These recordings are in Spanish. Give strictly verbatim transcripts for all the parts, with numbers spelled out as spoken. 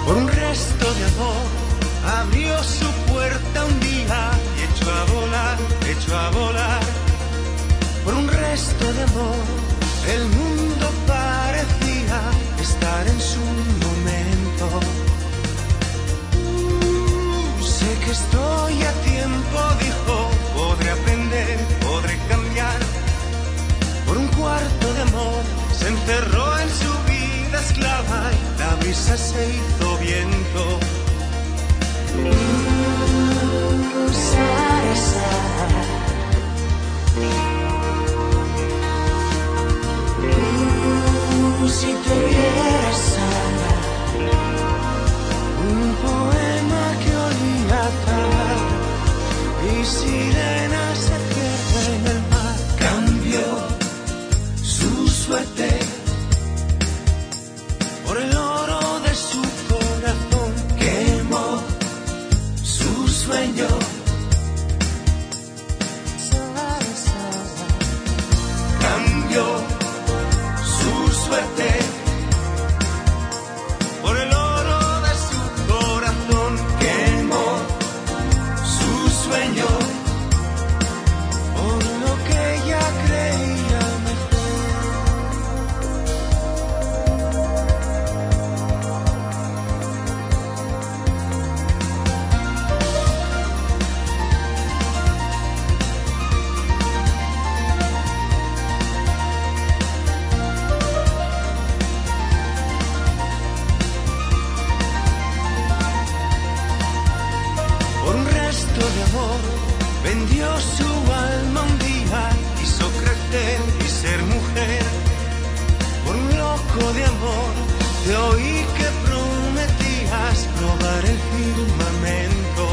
Por un resto de amor abrió su puerta un día y echó a volar, echó a volar. Por un resto de amor el mundo parecía estar en su momento. Uh, sé que estoy a tiempo, dijo, podré aprender, podré cambiar. Por un cuarto de amor se encerró en su vida esclava y la brisa se hizo viento. Uh, Sara, Sara. Uh, si te vieras, Sara. Un poema que olía a tal y sirenas se pierde en el mar. Cambió su suerte Por el oro de su corazón quemó su sueño. Sara, Sara. Cambió su suerte Por el oro de su corazón quemó su sueño. por lo que ella creía Por un resto de amor vendió su alma un día, quiso crecer y ser mujer. Por un loco de amor te oí que prometías probar el firmamento.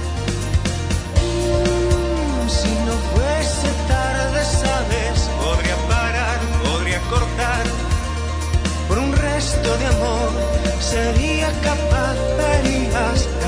Mm, si no fuese tarde, sabes, podría parar, podría cortar. Por un resto de amor sería capaz, verías